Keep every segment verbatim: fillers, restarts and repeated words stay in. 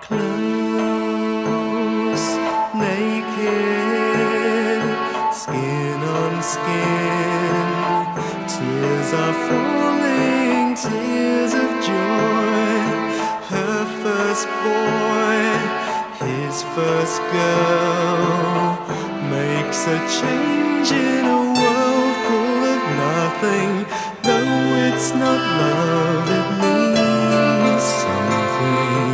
Close, naked, skin on skin. Tears are falling, tears of joy. Her first boy, his first girl, makes a change in a world full of nothing. Though it's not love, it means something.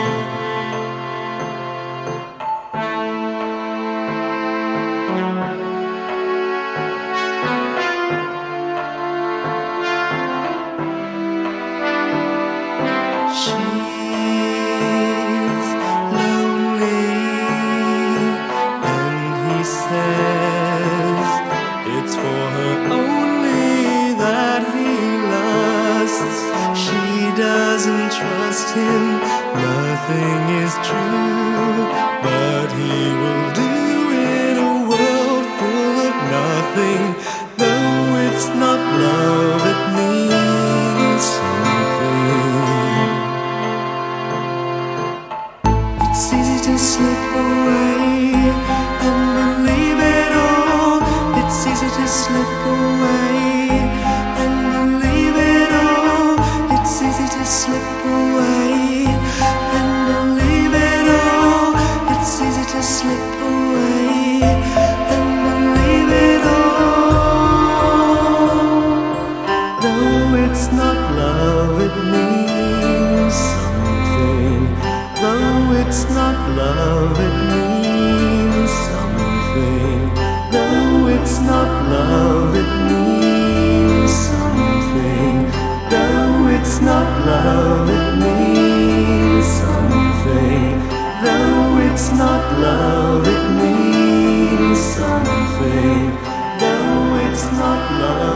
She's lonely, and he says it's for her only that he lusts. She doesn't trust him, nothing is true, but he will do in a world full of nothing. Though it's not love, it means something. It's easy to slip away and believe it all. It's easy to slip away and believe it all. It's easy to slip away and believe it all. It's easy to slip away and believe it all. Though it's not love, it means something. Though it's not love, it means something. Though it's not love, it means something. Though it's not love, it means something. Though it's not love, it means something. Though it's not love.